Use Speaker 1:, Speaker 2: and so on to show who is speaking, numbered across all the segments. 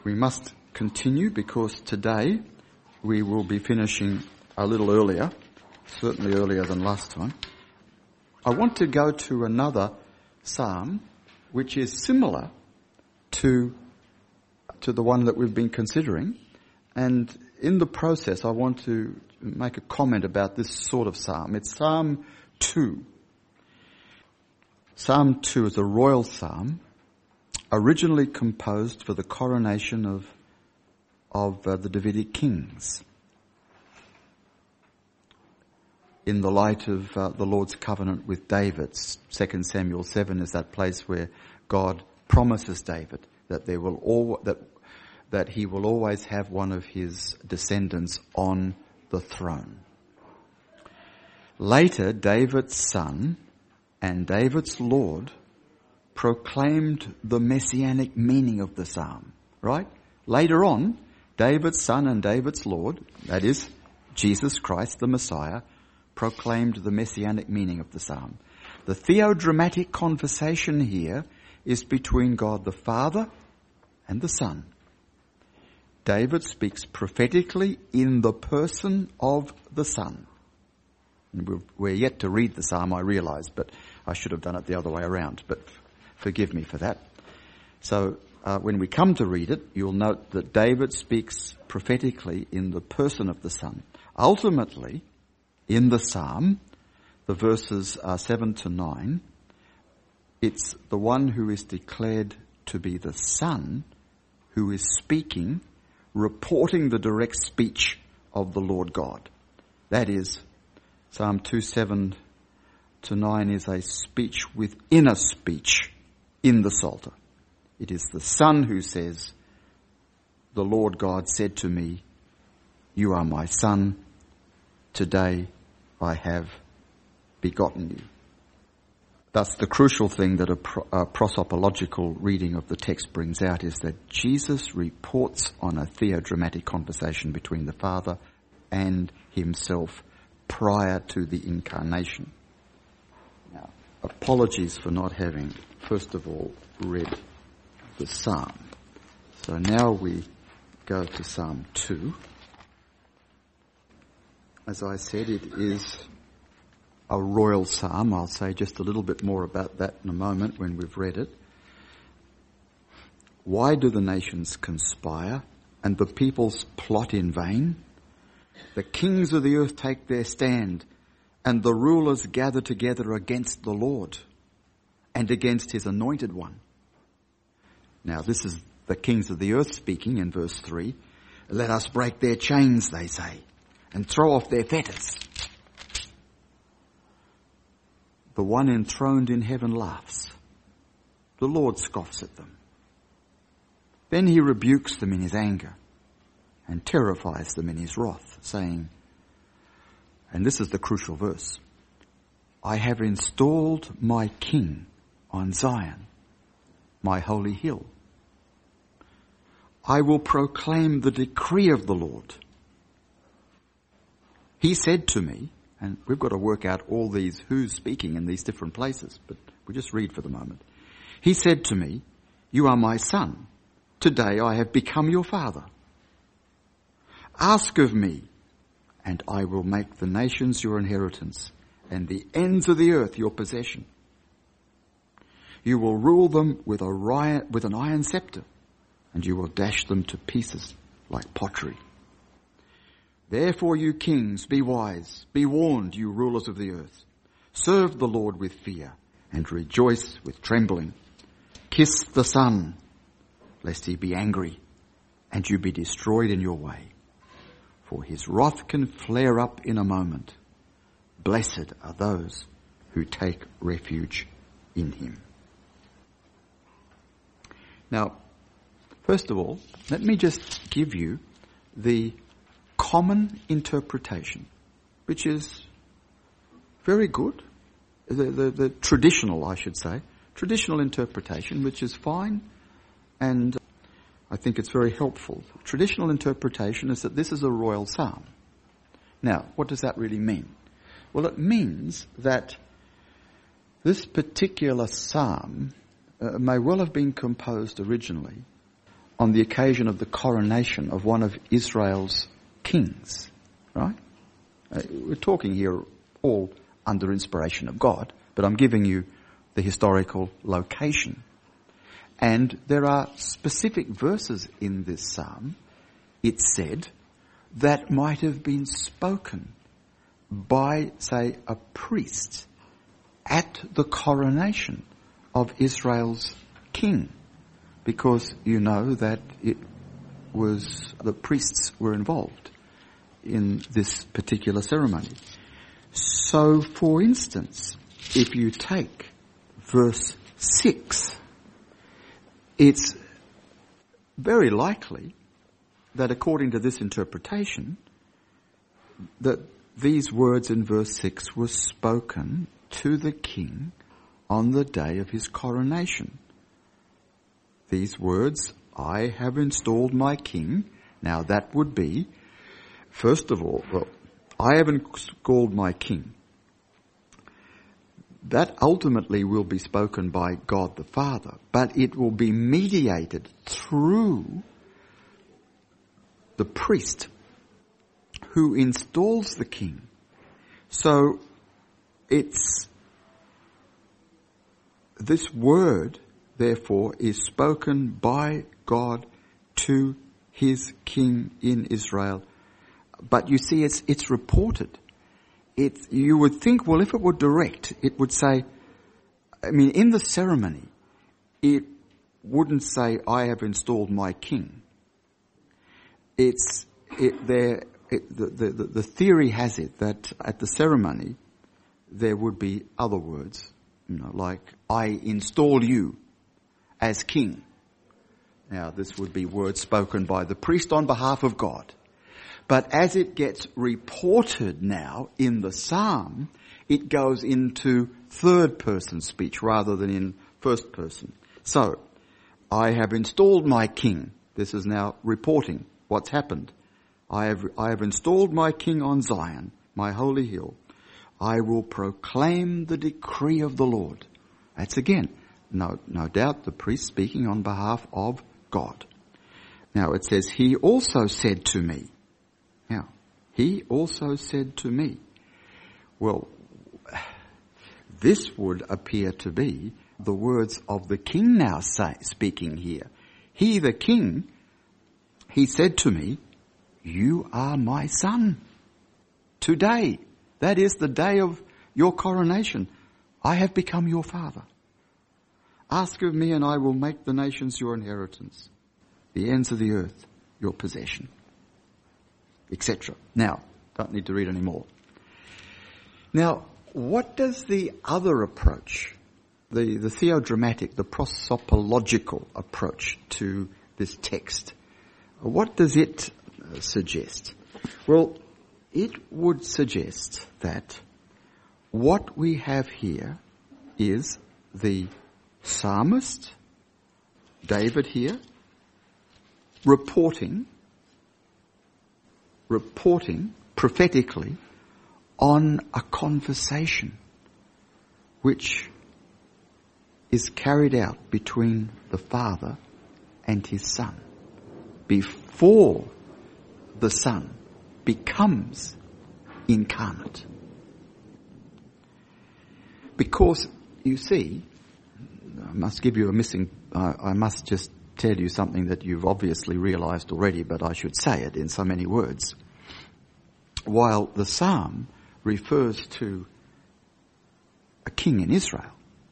Speaker 1: We must continue because today we will be finishing a little earlier, certainly earlier than last time. I want to go to another psalm which is similar to the one that we've been considering, and in the process I want to make a comment about this sort of psalm. It's Psalm 2. Psalm 2 is a royal psalm, originally composed for the coronation of the Davidic kings. In the light of the Lord's covenant with David, 2 Samuel 7 is that place where God promises David that that he will always have one of his descendants on the throne. Later, David's son and David's Lord proclaimed the messianic meaning of the psalm, right? Later on, David's son and David's Lord, that is, Jesus Christ the Messiah, proclaimed the messianic meaning of the psalm. The theodramatic conversation here is between God the Father and the Son. David speaks prophetically in the person of the Son. We're yet to read the psalm, I realise, but I should have done it the other way around, but forgive me for that. So when we come to read it, you'll note that David speaks prophetically in the person of the Son. Ultimately, in the psalm, the verses 7 to 9, it's the one who is declared to be the Son who is speaking, reporting the direct speech of the Lord God. That is, Psalm 2, 7 to 9 is a speech within a speech in the Psalter. It is the Son who says, "The Lord God said to me, 'You are my Son. Today I have begotten you.'" Thus, the crucial thing that a prosopological reading of the text brings out is that Jesus reports on a theodramatic conversation between the Father and himself prior to the incarnation. Now, apologies for not having, first of all, read the psalm. So now we go to Psalm 2. As I said, it is a royal psalm. I'll say just a little bit more about that in a moment when we've read it. Why do the nations conspire and the peoples plot in vain? The kings of the earth take their stand and the rulers gather together against the Lord and against his anointed one. Now this is the kings of the earth speaking in verse 3. Let us break their chains, they say, and throw off their fetters. The one enthroned in heaven laughs. The Lord scoffs at them. Then he rebukes them in his anger and terrifies them in his wrath, saying, and this is the crucial verse, I have installed my king on Zion, my holy hill. I will proclaim the decree of the Lord. He said to me, and we've got to work out all these who's speaking in these different places, but we'll just read for the moment. He said to me, you are my son. Today I have become your father. Ask of me, and I will make the nations your inheritance, and the ends of the earth your possession. You will rule them with an iron scepter, and you will dash them to pieces like pottery. Therefore, you kings, be wise, be warned, you rulers of the earth. Serve the Lord with fear and rejoice with trembling. Kiss the Son, lest he be angry and you be destroyed in your way. For his wrath can flare up in a moment. Blessed are those who take refuge in him. Now, first of all, let me just give you the common interpretation, which is very good, the traditional, I should say, traditional interpretation, which is fine, and I think it's very helpful. Traditional interpretation is that this is a royal psalm. Now, what does that really mean? Well, it means that this particular psalm may well have been composed originally on the occasion of the coronation of one of Israel's kings, right? We're talking here all under inspiration of God, but I'm giving you the historical location. And there are specific verses in this psalm, it's said, that might have been spoken by, say, a priest at the coronation of Israel's king, because you know that it was the priests were involved in this particular ceremony. So, for instance, if you take verse 6, it's very likely that according to this interpretation, that these words in verse 6 were spoken to the king on the day of his coronation. These words, I have installed my king. Now that would be, first of all, I have installed my king. That ultimately will be spoken by God the Father, but it will be mediated through the priest who installs the king. So it's this word, therefore, is spoken by God to his king in Israel. But you see, it's reported. You would think, well, if it were direct, it would say, in the ceremony, it wouldn't say, I have installed my king. The theory has it that at the ceremony, there would be other words, like, I install you as king. Now, this would be words spoken by the priest on behalf of God. But as it gets reported now in the psalm, it goes into third person speech rather than in first person. So, I have installed my king. This is now reporting what's happened. I have installed my king on Zion, my holy hill. I will proclaim the decree of the Lord. That's again, no doubt the priest speaking on behalf of God. Now it says, he also said to me. Now, he also said to me. Well, this would appear to be the words of the king now speaking here. He, the king, he said to me, you are my son. Today, that is the day of your coronation, I have become your father. Ask of me and I will make the nations your inheritance, the ends of the earth your possession, etc. Now, don't need to read any more. Now, what does the other approach, the theodramatic, the prosopological approach to this text, what does it suggest? Well, it would suggest that what we have here is the psalmist, David here, reporting prophetically on a conversation which is carried out between the Father and his Son before the Son becomes incarnate. Because, you see, I must give you I must just tell you something that you've obviously realized already, but I should say it in so many words. While the psalm refers to a king in Israel,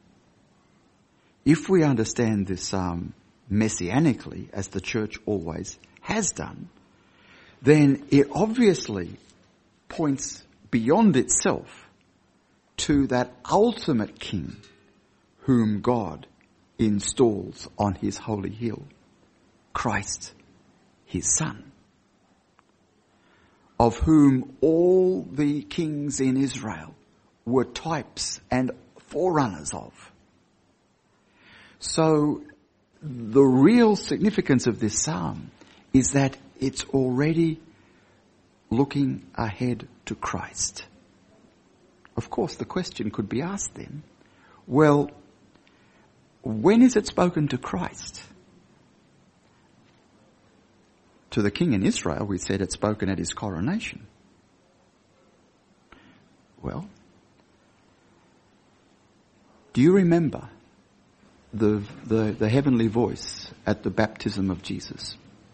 Speaker 1: if we understand this psalm messianically, as the church always has done, then it obviously points beyond itself to that ultimate king whom God installs on his holy hill, Christ, his Son, of whom all the kings in Israel were types and forerunners of. So the real significance of this psalm is that it's already looking ahead to Christ. Of course, the question could be asked then, well, when is it spoken to Christ? to the king in Israel, we said it's spoken at his coronation. Well, do you remember the heavenly voice at the baptism of Jesus?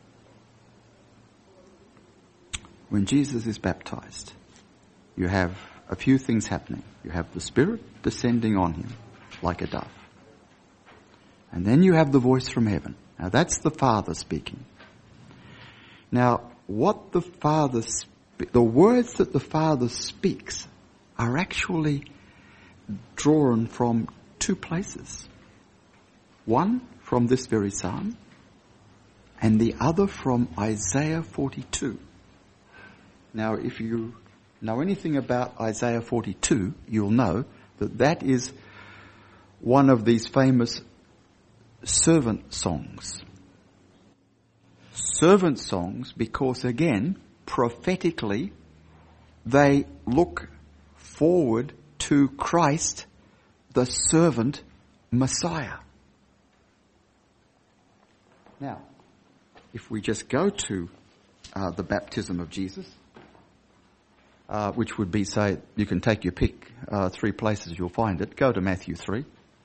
Speaker 1: When Jesus is baptized, you have a few things happening. You have the Spirit descending on him like a dove. And then you have the voice from heaven. Now that's the Father speaking. Now, what the words that the Father speaks are actually drawn from two places. One from this very psalm, and the other from Isaiah 42. Now, if you know anything about Isaiah 42, you'll know that that is one of these famous servant songs. Servant songs because, again, prophetically, they look forward to Christ, the servant Messiah. Now, if we just go to the baptism of Jesus, which would be, say, you can take your pick, 3 places you'll find it. Go to Matthew 3.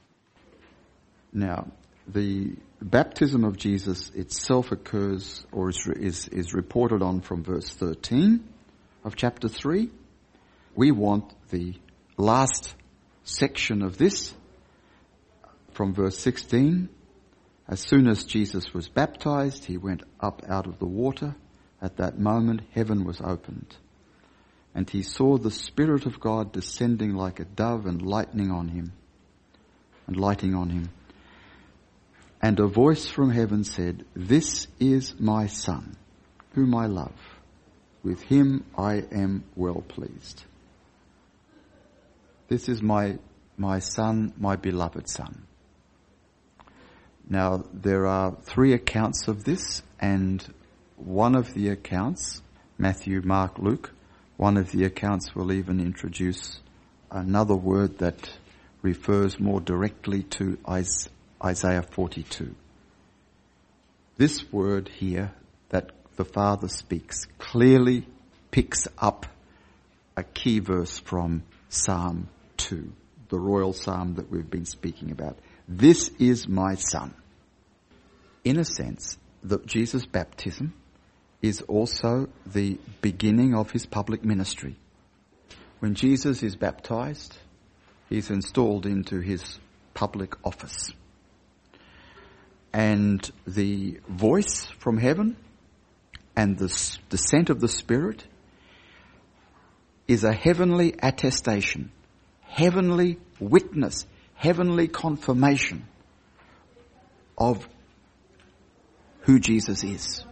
Speaker 1: Now, the baptism of Jesus itself occurs or is reported on from verse 13 of chapter 3. We want the last section of this from verse 16. As soon as Jesus was baptized, he went up out of the water. At that moment, heaven was opened. And he saw the Spirit of God descending like a dove and lighting on him. And a voice from heaven said, "This is my Son, whom I love. With him I am well pleased." This is my Son, my beloved Son. Now, there are 3 accounts of this, and one of the accounts, Matthew, Mark, Luke, one of the accounts will even introduce another word that refers more directly to Isaiah 42. This word here that the Father speaks clearly picks up a key verse from Psalm 2, the royal psalm that we've been speaking about. This is my Son. In a sense, that Jesus' baptism is also the beginning of his public ministry. When Jesus is baptized, he's installed into his public office. And the voice from heaven and the descent of the Spirit is a heavenly attestation, heavenly witness, heavenly confirmation of who Jesus is.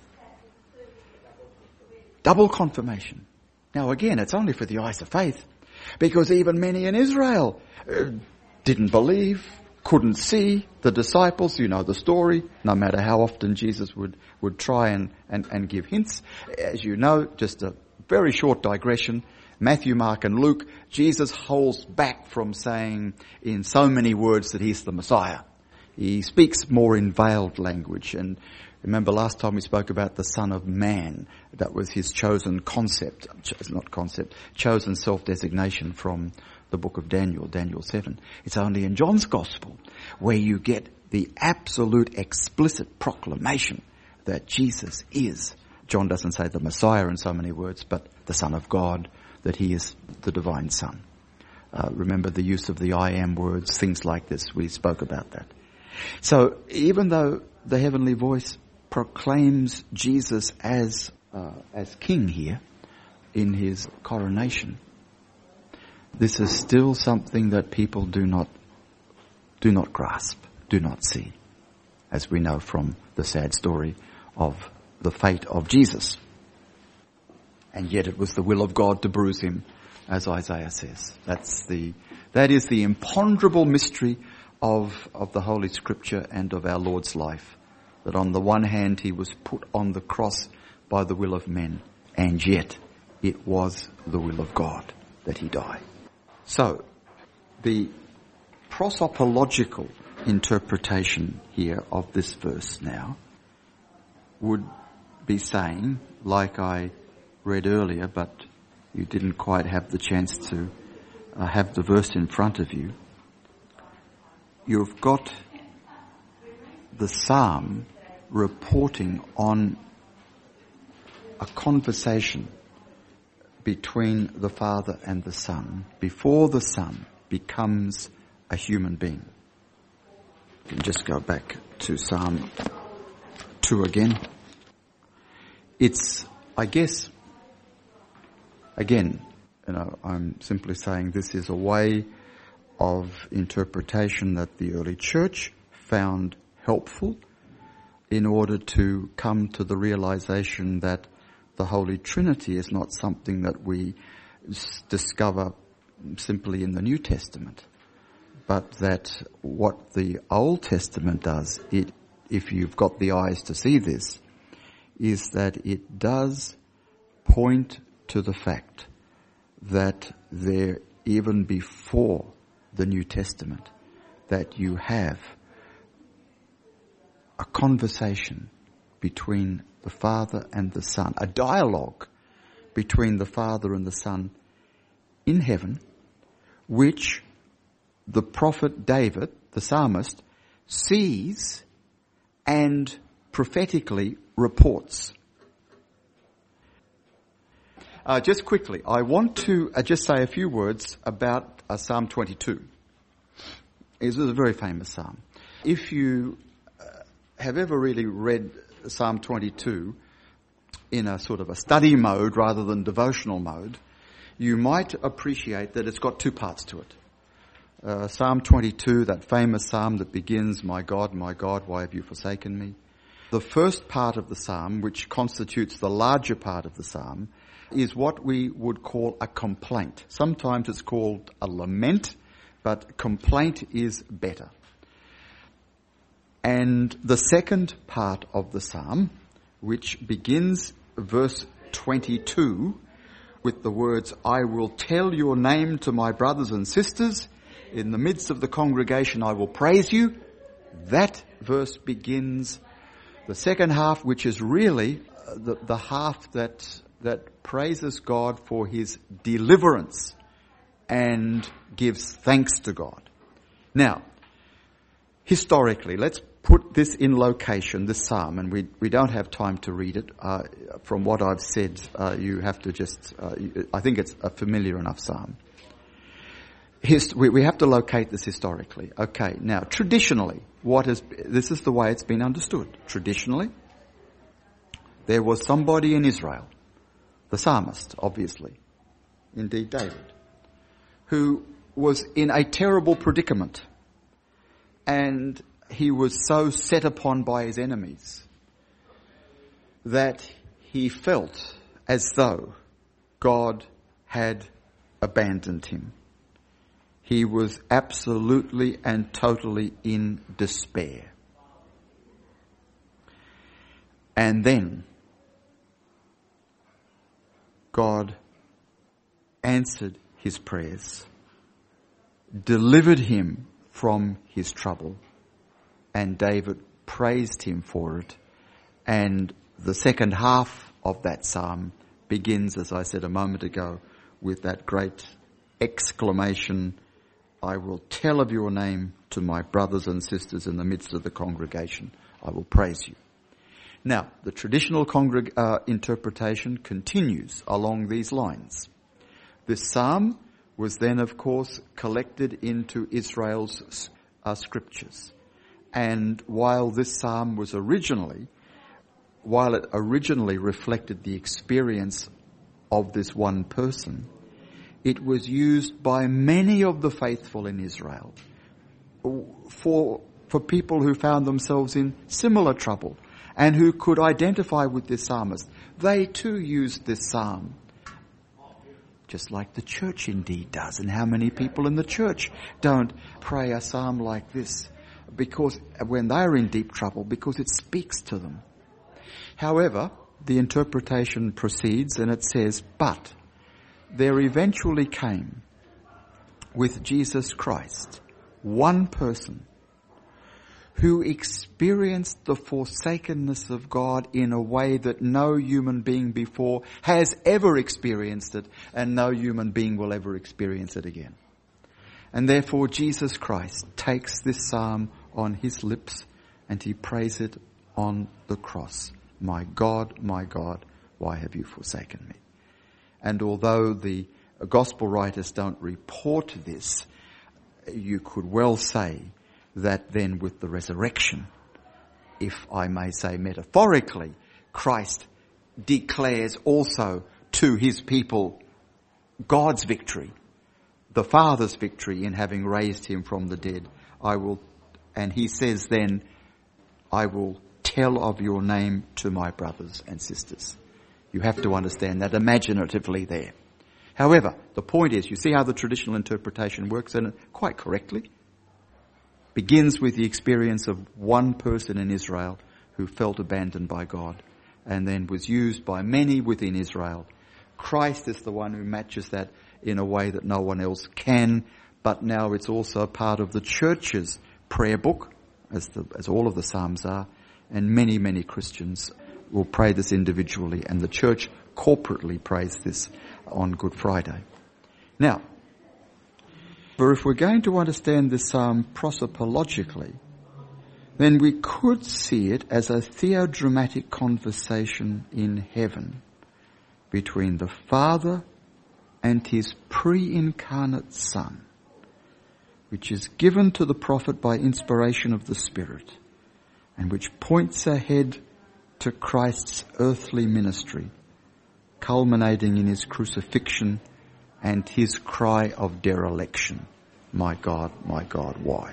Speaker 1: Double confirmation. Now again, it's only for the eyes of faith, because even many in Israel didn't believe, couldn't see. The disciples, you know the story, no matter how often Jesus would try and give hints. As you know, just a very short digression, Matthew, Mark and Luke, Jesus holds back from saying in so many words that he's the Messiah. He speaks more in veiled language. And remember last time we spoke about the Son of Man. That was his chosen chosen self-designation from the book of Daniel, Daniel 7. It's only in John's Gospel where you get the absolute explicit proclamation that Jesus is. John doesn't say the Messiah in so many words, but the Son of God, that he is the divine Son. Remember the use of the I am words, things like this. We spoke about that. So even though the heavenly voice proclaims Jesus as king here in his coronation, this is still something that people do not grasp, do not see, as we know from the sad story of the fate of Jesus. And yet it was the will of God to bruise him, as Isaiah says. That is the imponderable mystery of the Holy Scripture and of our Lord's life. That on the one hand he was put on the cross by the will of men, and yet it was the will of God that he died. So, the prosopological interpretation here of this verse now would be saying, like I read earlier, but you didn't quite have the chance to have the verse in front of you. You've got the psalm reporting on a conversation between the Father and the Son before the Son becomes a human being. You can just go back to Psalm 2 again. It's, I guess, again, I'm simply saying this is a way of interpretation that the early church found helpful in order to come to the realization that the Holy Trinity is not something that we discover simply in the New Testament, but that what the Old Testament does, if you've got the eyes to see this, is that it does point to the fact that there, even before the New Testament, that you have a conversation between the Father and the Son, a dialogue between the Father and the Son in heaven, which the prophet David, the psalmist, sees and prophetically reports. Just quickly, I want to just say a few words about Psalm 22. This is a very famous psalm. If you have ever really read Psalm 22 in a sort of a study mode rather than devotional mode, you might appreciate that it's got two parts to it. Psalm 22, that famous psalm that begins, my God, why have you forsaken me? The first part of the psalm, which constitutes the larger part of the psalm, is what we would call a complaint. Sometimes it's called a lament, but complaint is better. And the second part of the psalm, which begins verse 22 with the words, I will tell your name to my brothers and sisters. In the midst of the congregation I will praise you. That verse begins the second half, which is really the half that praises God for his deliverance and gives thanks to God. Now, historically, let's put this in location, this psalm, and we don't have time to read it. From what I've said, you have to just, I think it's a familiar enough psalm. We have to locate this historically. Okay, now traditionally, this is the way it's been understood. Traditionally, there was somebody in Israel, the psalmist, obviously, indeed David, who was in a terrible predicament, and he was so set upon by his enemies that he felt as though God had abandoned him. He was absolutely and totally in despair. And then God answered his prayers, delivered him from his trouble, and David praised him for it. And the second half of that psalm begins, as I said a moment ago, with that great exclamation, I will tell of your name to my brothers and sisters in the midst of the congregation. I will praise you. Now, the traditional interpretation continues along these lines. This psalm was then, of course, collected into Israel's scriptures. And while this psalm was originally reflected the experience of this one person, it was used by many of the faithful in Israel for people who found themselves in similar trouble and who could identify with this psalmist. They too used this psalm, just like the church indeed does. And how many people in the church don't pray a psalm like this because when they're in deep trouble, because it speaks to them. However, the interpretation proceeds and it says, but there eventually came with Jesus Christ one person who experienced the forsakenness of God in a way that no human being before has ever experienced it, and no human being will ever experience it again. And therefore Jesus Christ takes this psalm on his lips and he prays it on the cross. My God, why have you forsaken me? And although the gospel writers don't report this, you could well say that then with the resurrection, if I may say metaphorically, Christ declares also to his people God's victory, the Father's victory in having raised him from the dead. And he says then, I will tell of your name to my brothers and sisters. You have to understand that imaginatively there. However, the point is, you see how the traditional interpretation works, and quite correctly begins with the experience of one person in Israel who felt abandoned by God and then was used by many within Israel. Christ is the one who matches that in a way that no one else can, but now it's also part of the church's prayer book, as all of the Psalms are, and many Christians will pray this individually, and the church corporately prays this on Good Friday. Now, but if we're going to understand this psalm prosopologically, then we could see it as a theodramatic conversation in heaven between the Father and his pre-incarnate Son, which is given to the prophet by inspiration of the Spirit, and which points ahead to Christ's earthly ministry, culminating in his crucifixion and his cry of dereliction, my God, why?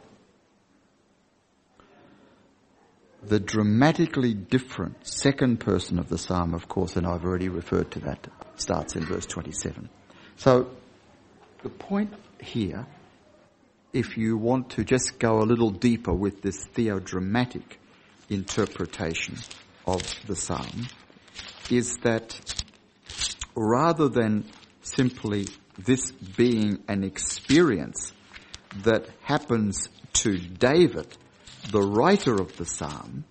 Speaker 1: The dramatically different second person of the psalm, of course, and I've already referred to that, starts in verse 27. So the point here, if you want to just go a little deeper with this theodramatic interpretation of the psalm, is that rather than simply this being an experience that happens to David, the writer of the psalm,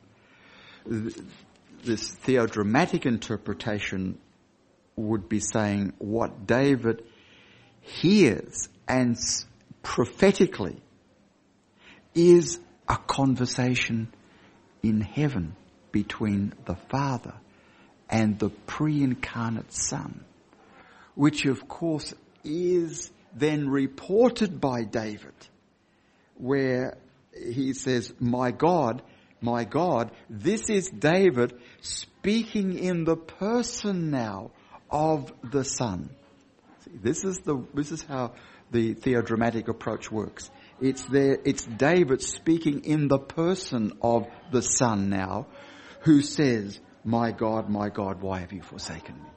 Speaker 1: this theodramatic interpretation would be saying what David hears and prophetically is a conversation in heaven between the Father and the pre-incarnate Son, which of course is then reported by David, where he says, my God, this is David speaking in the person now of the Son. See, this is how the theodramatic approach works. It's David speaking in the person of the Son now, who says, my God, why have you forsaken me?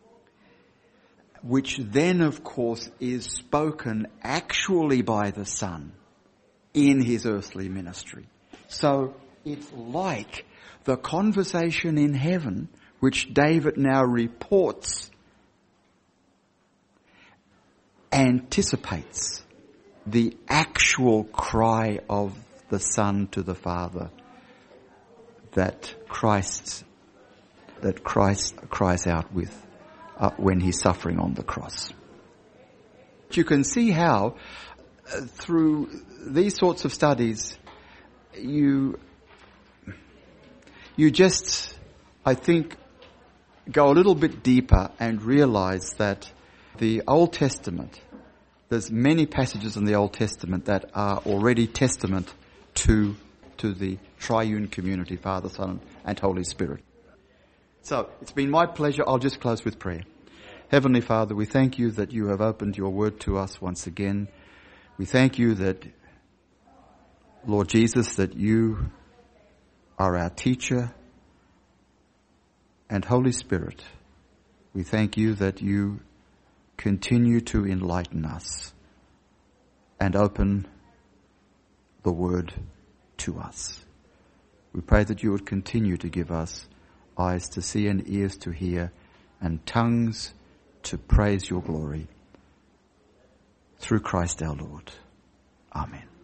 Speaker 1: Which then, of course, is spoken actually by the Son in his earthly ministry. So it's like the conversation in heaven, which David now reports, anticipates the actual cry of the Son to the Father that Christ cries out with when he's suffering on the cross. You can see how through these sorts of studies you just, I think, go a little bit deeper and realize that the Old Testament, there's many passages in the Old Testament that are already testament to the triune community, Father, Son, and Holy Spirit. So, it's been my pleasure. I'll just close with prayer. Heavenly Father, we thank you that you have opened your word to us once again. We thank you that, Lord Jesus, that you are our teacher, and Holy Spirit, we thank you that you continue to enlighten us and open the word to us. We pray that you would continue to give us eyes to see and ears to hear and tongues to praise your glory. Through Christ our Lord. Amen.